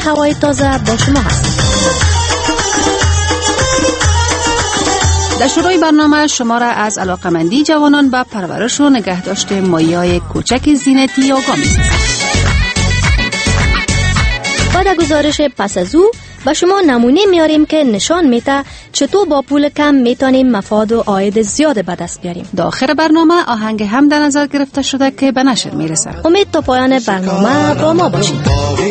هوای تازه با شما هست. در شروع برنامه شما را از علاقمندی جوانان به پرورش و نگهداشت ماهی‌های کوچک زینتی آگاه می‌سازیم. و در گزارش پس از او به شما نمونه میاریم که نشان میده چطور با پول کم میتونیم مفاد و عاید زیاد به دست بیاریم. در آخر برنامه آهنگ هم در نظر گرفته شده که به نشر میرسه. امید تا پایان برنامه با ما باشید.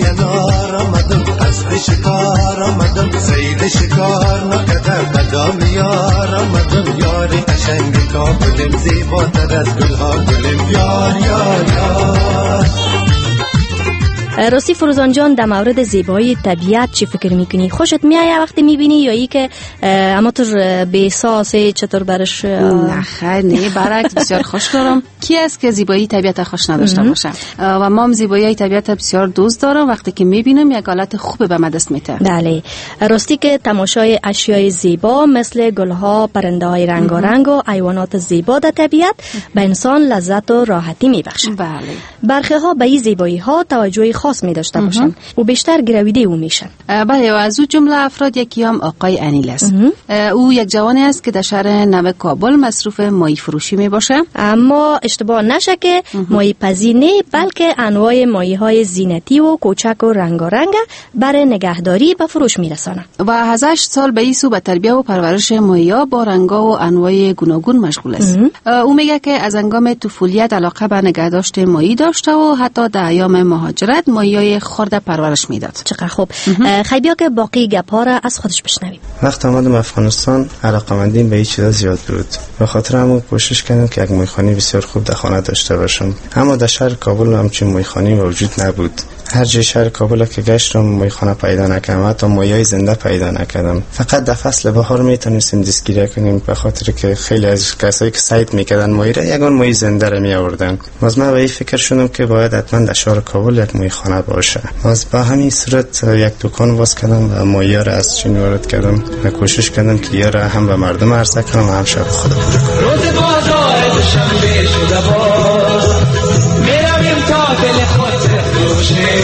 راستی فروزان جان، در مورد زیبایی طبیعت چی فکر میکنی؟ خوشت میایه وقتی میبینی یا ای که اما تو بی‌ساسه چطور برش؟ نه خیر، نه برعکس بسیار خوش دارم. کی است که زیبایی طبیعت خوش نداشته باشه؟ و ما هم زیبایی طبیعت بسیار دوست دارم. وقتی که میبینم یک حالت خوب به من دست میده. بله، راستی که تماشای اشیای زیبا مثل گلها، پرنده‌های رنگارنگ و حیوانات زیبا در طبیعت به انسان لذت و راحتی میبخشه. بله. برخی‌ها به این زیبایی ها توجه خاص می داشته باشن و بیشتر گرویده او میشن. بله، و از او جمله افراد یکی هم آقای انیل است. او یک جوانی است که در شهر نو کابل مصروف ماهی فروشی می باشه. اما اشتباه نشه که ماهی پزی نه، بلکه انواع ماهی های زینتی و کوچک و رنگارنگ برای نگهداری به فروش می رسانه. و از 8 سال به این سو به تربیت و پرورش ماهی‌ها با رنگا و انواع گوناگون مشغول است. او میگه که از هنگام طفولیت علاقه به نگهداشت ماهی داشته و حتی در ایام مهاجرت ماهی‌های خرد پرورش میداد. چقدر خوب. خیلی بیا که باقی گپ‌ها را از خودش بشنویم. وقتی آمدم افغانستان علاقه‌مندیم به این چیزا زیاد بود. به خاطر همون کوشش کردم که یک ماهیخانه بسیار خوب در خانه داشته باشم. اما در شهر کابل همچین ماهیخانه وجود نبود. هر جای شهر کابل که گشتم ماهیخانه پیدا نکردم، حتی ماهی‌های زنده پیدا نکردم. فقط در فصل بهار میتونستیم دستگیری کنیم، به خاطر که خیلی از کسایی که صید میکردن ماهی را یگان ماهی زنده را می آوردن. باز من به این فکر شدم که باید حتما در شهر کابل یک ماهیخانه باشه. باز با همین صورت یک دکان باز کردم و ماهی‌ها را از چین وارد کردم و کوشش کردم که یا را هم به مردم عرضه کنم و هم شب خود پوره کنم. روز بازار دوشنبه شده باز میرویم تا دل خود فروشیم،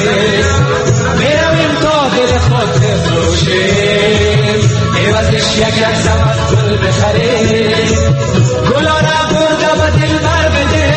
میرویم تا دل خود فروشیم، عوضش یک زمان گل بخریم، گلا را برده و دل بر بده.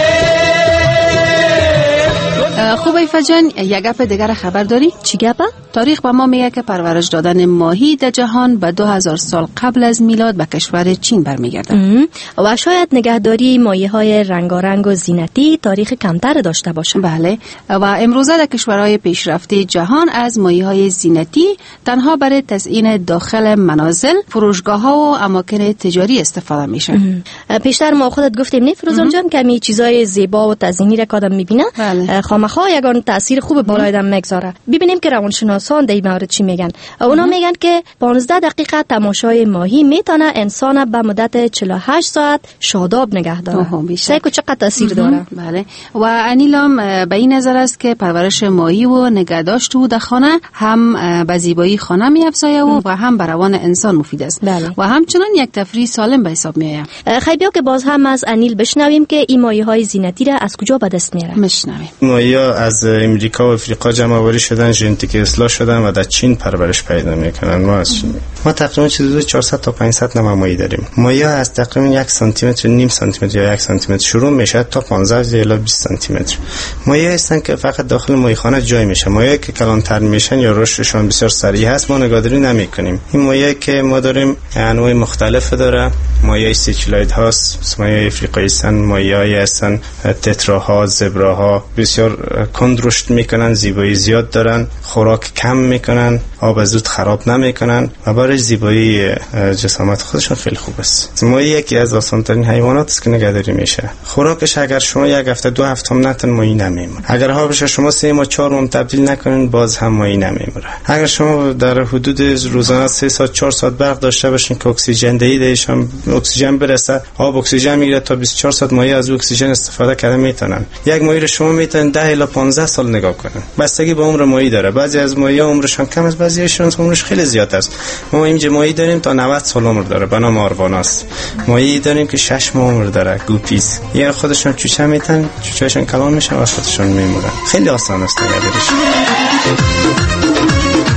خوب ایفا جان، یک گپ دیگر خبر داری؟ چی گپه؟ تاریخ به ما میگه که پرورش دادن ماهی در جهان به 2000 سال قبل از میلاد به کشور چین برمیگرده. و شاید نگهداری ماهی‌های رنگارنگ و زینتی تاریخ کمتر داشته باشه. بله، و امروزه در کشورهای پیشرفته جهان از ماهی‌های زینتی تنها برای تزیین داخل منازل، فروشگاه‌ها و اماکن تجاری استفاده میشه. پیشتر ما خودت گفتیم نه فروزان جان که می چیزای زیبا و تزیینی را آدم میبینه، بله. خامخا یگان تاثیر خوب بالای آدم میگذاره. ببینیم که روانشناسان در این مورد چی میگن. اونا میگن که 15 دقیقه تماشای ماهی میتونه انسان به مدت 48 ساعت شاداب نگه داره. سیکو چقدر تاثیر داره. بله. و انیلام به این نظر است که پرورش ماهی و نگهداشت او در خانه هم به زیبایی خانه میافزاید و هم بر روان انسان مفید است. بله. و همچنان یک تفریح سالم به حساب میآید. خیلی بیا که باز هم از انیل بشنویم که این ماهی‌های زینتی را از کجا به دست میاره. میشنویم. ماهی‌ها از امریکا و افریقا جمع آوری شدن، ژنتیک اصلاح شدن و در چین پرورش پیدا میکنن. ما از چین ما تقریبا چیزی 400 تا 500 نوع ماهی داریم. ماهی‌ها از تقریبا 1 سانتی متر، نیم سانتی متر یا 1 سانتی متر شروع میشه تا 15 الی 20 سانتی متر. ماهی‌ها هستن که فقط داخل ماهیخانه جای میشه. ماهی‌ها که کلانتر میشن یا رشدشون بسیار سریع هست ما نگهداری نمیکنیم. این ماهی‌ها که ما داریم انواع مختلف داره. ماهی‌های سیچلاید هاست، ماهی‌های افریقایی هستن، ماهی‌های هستن تتراها، زبراها، بسیار کند رشد میکنن، زیبایی زیاد دارن، خوراک کم میکنن، آب زود خراب نمیکنن و برای زیبایی جسامت خودشون خیلی خوب است. ماهی یکی از آسان‌ترین حیوانات است که نگهداری میشه. خوراکش اگر شما یک هفته 2 هفته هم نتن ماهی نمیمونه. اگر آبش شما 3 ماه 4 ماه تبدیل نکنین باز هم ماهی نمیمونه. اگر شما در حدود روزانه 3 ساعت 4 ساعت برق داشته باشین که اکسیژن دهیدش هم اکسیژن برسه، آب اکسیژن میگیره تا 24 ساعت ماهی از اکسیژن استفاده کرده میتونن. یک ماهی رو شما میتونین 10 الی 15 سال نگاه کنین. بستگی به عمر ماهی داره. بعضی از ماهی‌ها عمرشون کم است، بعضیشون عمرش خیلی زیاد است. ما اینجا ماهی داریم تا 90 سال عمر داره، به نام آرواناست. ماهی داریم که 6 ماه عمر داره، گوپیس. یا خودشون چوچه میتن، چوچهشون کلان میشن و خودشون میمونن. خیلی آسان است نگهداریش.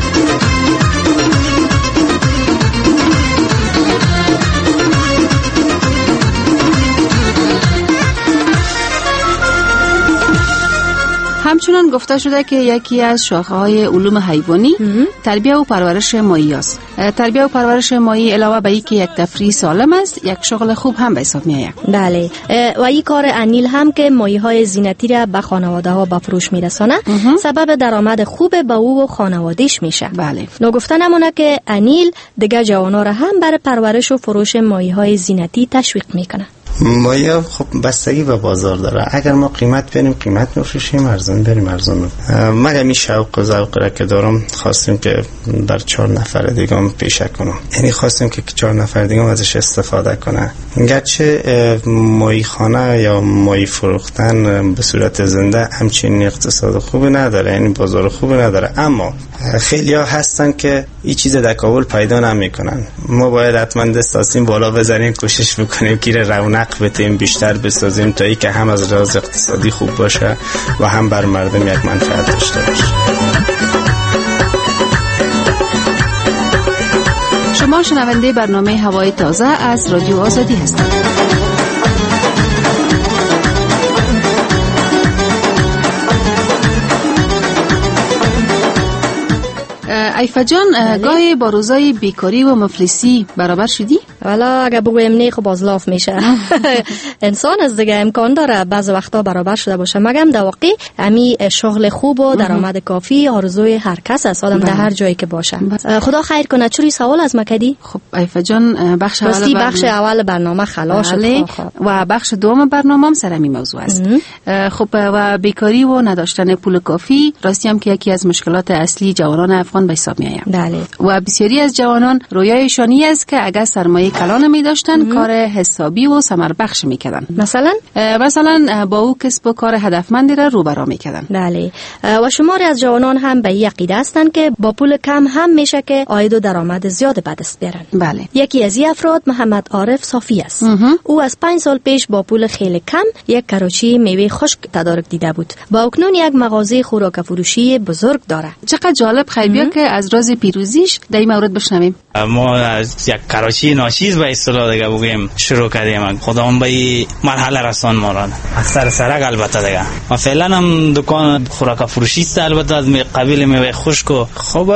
فجان گفته شده که یکی از شاخه‌های علوم حیوانی تربیت و پرورش ماهی است. تربیت و پرورش ماهی علاوه بر اینکه یک تفریح سالم است، یک شغل خوب هم به حساب میآید. بله، و این کار انیل هم که ماهی‌های زینتی را به خانواده‌ها به فروش میرسانه، سبب درآمد خوب به او و خانواده‌اش میشه. بله. نگفته نمونه که انیل دیگه جوانا را هم برای پرورش و فروش ماهی‌های زینتی تشویق میکنه. ماهی خب بستگی به بازار داره. اگر ما قیمت بریم قیمت میفروشیم، ارزان بریم ارزان. من همین شوق و ذوق را که دارم خواستیم که در 4 نفر دیگه هم پیشه کنم. یعنی خواستیم که 4 نفر دیگه هم ازش استفاده کنه. گرچه ماهی خانه یا ماهی فروختن به صورت زنده همچین اقتصاد خوبی نداره، یعنی بازار خوبی نداره، اما خیلی ها هستن که این چیز در کابل پیدا نمیکنن. ما باید حتما دستاسیم بالا بزنیم، کوشش بکنیم که رونق بتیم بیشتر بسازیم تا ای که هم از لحاظ اقتصادی خوب باشه و هم بر مردم یک منفعت داشته باشه. شما شنونده برنامه هوای تازه از رادیو آزادی هستید. ایفا جان، گاهی با روزای بیکاری و مفلسی برابر شدی؟ والا اگه بگویم نه خب بازلاف میشه. انسان از دیگه امکان داره بعض وقتا برابر شده باشه، مگم در واقع امی شغل خوب و درآمد کافی آرزوی هر کس است، آدم در هر جایی که باشه. خدا خیر کنه. چوری سوال از مکدی؟ خب ایفا جان، بخش اول برنامه خلاص شد و بخش دوم برنامه هم سر همین موضوع است. خب و بیکاری و نداشتن پول کافی راستی هم که یکی از مشکلات اصلی جوانان افغان به حساب میآید. بله. و بسیاری از جوانان رویایشان است که اگر سرمایه کلان می داشتن کار حسابی و ثمر بخش میکردن. مثلا با او کسب و کار هدفمندی را روبرا میکردن. بله. و شماری از جوانان هم به عقیده هستند که با پول کم هم میشه که عاید و درآمد زیاد به دست بیارن. بله. یکی از این افراد محمد عارف صافی است. او از 5 سال پیش با پول خیلی کم یک کراچی میوه خشک تدارک دیده بود. با اکنون یک مغازه خوراک فروشی بزرگ داره. چقدر جالب. خیلی بیا که از راز پیروزیش در این مورد بشنویم. ما از یک کراچی ناچیز به اصطلاح دیگه بگیم شروع کردیم. خداوند به مرحله رسان ما را از سر سرک البته دیگه. ما فعلا هم دکان خوراک فروشی است، البته از قبیل میوه خشک. خب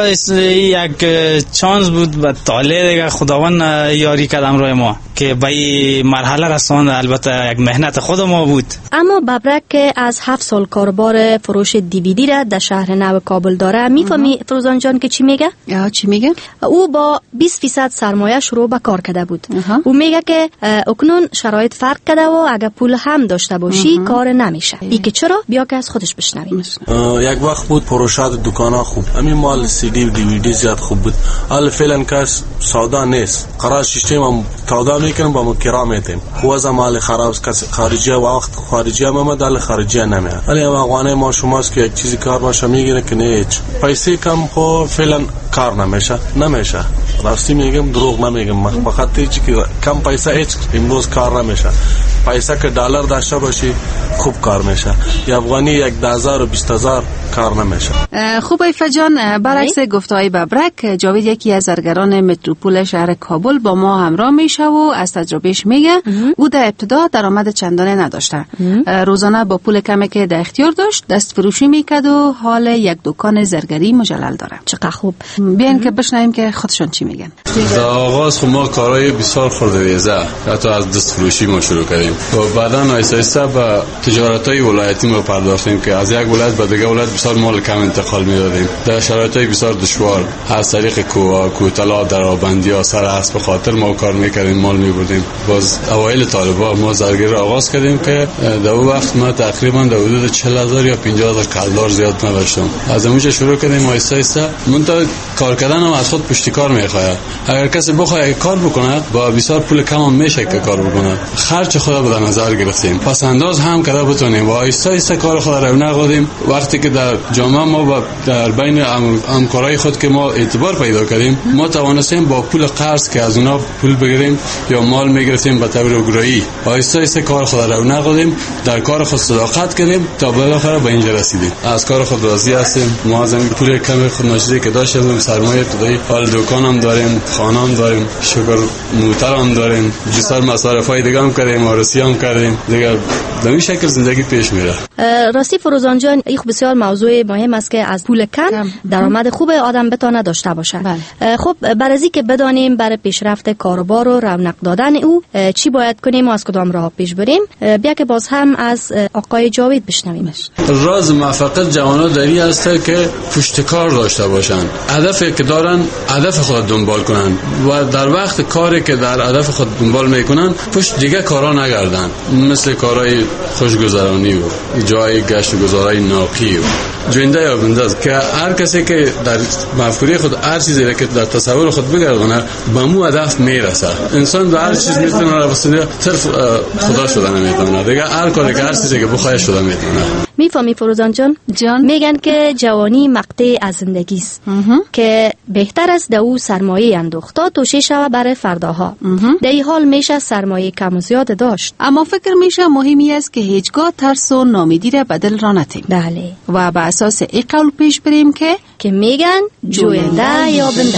یک چانس بود به طالع دیگه خداوند یاری کردم روی ما که به این مرحله رسان. البته یک مهنت خود ما بود. اما ببرک که از 7 سال کاربار فروش دیویدی را در شهر نو کابل داره، میفهمی فروزان جان که چی میگه؟ چی میگه؟ او با 20% سرمایه شروع به کار کرده بود. او میگه که اکنون شرایط فرق کرده و اگه پول هم داشته باشی کار نمیشه. این که چرا؟ بیا که از خودش بشنویم. یک وقت بود پروشات دکانا خوب، همین مال سی دی و دیویدی زیاد خوب بود. حالا فعلا کس سودا نیست. قرار سیستم هم سودا میکنم با کرا میتیم. خوازه مال خراب کس خارجی و وقت خارجی هم آمد دل خارجی نمیاد. ولی افغانه ما شماست که یک چیزی کار باشه میگیره که نه پیسه کم خو فعلا کار نمیشه. راستی میگم دروغ نمیگم. فقط چیزی که کم پیسه هیچ امروز کار نمیشه. پیسه که دلار داشته باشی خوب کار میشه. یا افغانی 10,000 و 20,000 کار نمیشه. خوب ایفا جان، برعکس گفتهای ببرک، جاوید یکی از زرگران متروپول شهر کابل با ما همراه میشه و از تجربهش میگه او در ابتدا درآمد چندانه نداشته. روزانه با پول کمی که در اختیار داشت دست فروشی میکرد و حال یک دکان زرگری مجلل داره. چقدر خوب. بیاین که بشنویم که خودشون چی میگن. در آغاز خب ما کارهای بسیار خردویزه حتی از دست فروشی ما شروع کردیم و بعدا آیسته به تجارت‌های ولایتی ما پرداختیم که از یک ولایت به دیگه ولایت بسیار مال کم انتقال می‌دادیم در شرایط‌های بسیار دشوار. از طریق کوتلا درآبندی‌ها سر اسب خاطر ما کار می‌کردیم، مال می‌بردیم. باز اوایل طالبان ما زرگری را آغاز کردیم که در اون وقت ما تقریبا در حدود 40,000 یا 50,000 کلدار زیاد نداشتم. از اونجا شروع کردیم آیسته منتها کار کردن هم از خود پشتکار می‌خواد. اگر کسی بخواد کار بکنه با بسیار پول کم هم میشه که کار بکنه. خرج خود به نظر گرفتیم، پس انداز هم کرده بتونیم و آیسته کار خود را نقدیم. وقتی که در جامعه ما در بین همکارای خود که ما اعتبار پیدا کردیم، ما توانستیم با پول قرض که از اونا پول بگیریم یا مال میگرفتیم به طور اجرایی. آیسته کار خود را نقدیم، در کار خود صداقت کردیم تا بالاخره به اینجا رسیدیم. از کار خود راضی هستیم. ما از این پول کم خود ناشیده که داشتیم سرمایه ابتدایی حال دکانم داریم، خانه‌ام داریم، شکر موترم داریم، بسیار مصارفای دیگه هم کردیم، آرسی هم کردیم. دیگه به این شکل زندگی پیش میره. راستی فروزان جان، این بسیار موضوع موضوع مهم است که از پول کم درآمد خوب آدم بتونه داشته باشه. خب برای از اینکه بدانیم برای پیشرفت کاروبار و رونق دادن او چی باید کنیم و از کدام راه پیش بریم، بیا که باز هم از آقای جاوید بشنویم. راز موفقیت جوانان داری است که پشتکار داشته باشند، هدفی که دارن هدف خود دنبال کنن و در وقت کاری که در هدف خود دنبال میکنن پشت دیگه کارا نگردن، مثل کارهای خوشگذرانی و جای گشت و گذارای ناقی و جنده یا بنده است که هر کسی که در مفکوره خود هر چیزی که در تصور خود بگردونه به مو هدف میرسه. انسان به هر چیز میتونه رسیده، صرف خدا شده نمیتونه دیگه، هر کاری که هر چیزی که بخواد شده میتونه. میفهمی فروزان جان میگن که جوانی مقطع از زندگی است که بهتر است در او سرمایه انداخت تا توشه شود برای فرداها. در این حال میشه سرمایه کم و زیاد داشت، اما فکر میشه مهمی است که هیچگاه ترس و ناامیدی را بدل را نتیم. بله. و به اساس این قول پیش بریم که میگن جوینده یا بنده.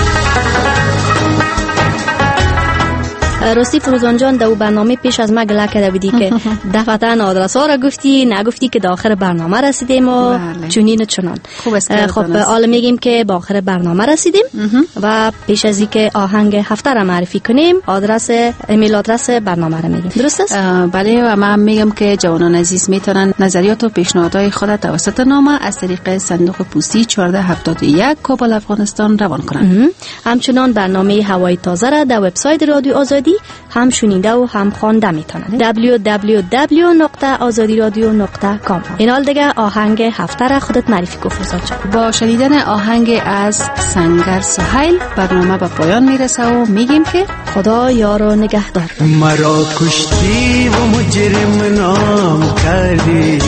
راستی فروزان جان در برنامه پیش از ما گله کرده بودی که دفعتاً آدرس ها را گفتی، نگفتی که داخل برنامه رسیدیم و چنین و چنان. خب حالا میگیم که با آخر برنامه رسیدیم و پیش از این که آهنگ هفته را معرفی کنیم ایمیل آدرس برنامه را میگیم. درست است؟ بله. و من میگم که جوانان عزیز میتونن نظریات و پیشنهادهای خود توسط نامه از طریق صندوق پستی 1471 کابل افغانستان روان کنند. همچنان برنامه هوای تازه را در وبسایت رادیو آزادی هم شنیده و هم خوانده میتونند. www.azadiradio.com. این حال دیگه آهنگ هفته را خودت معرفی کن فروزان جان. با شنیدن آهنگ از سنگر سهیل برنامه به پایان میرسه و میگیم که خدا یار و نگهدار. مرا کشتی و مجرم نام کردی،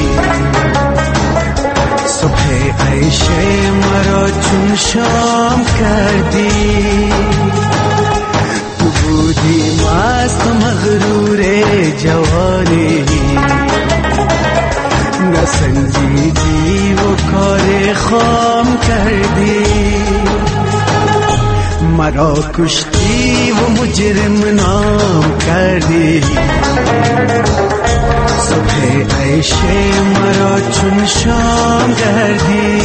صبح عیش مرا چون شام کردی، بودی مست مغرور جوانی، نسنجیدی و کار خام کردی، مرا کشتی و مجرم نام کردی، صبح عیش مرا چون شام کردی.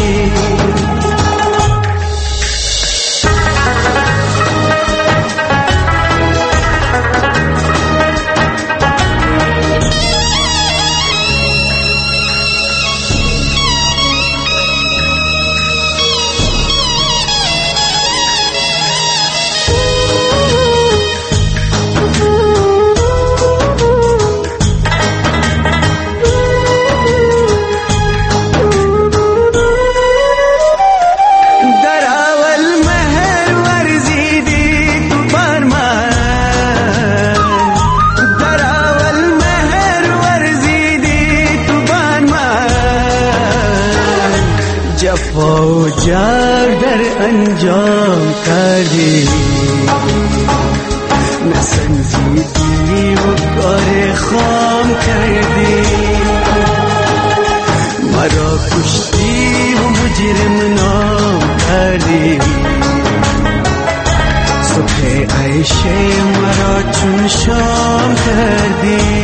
جار در انجام کردی، نسنجیدی و کار خام کردی، مرا کشتی و مجرم نام کردی، صبح عیش مرا چون شام کردی.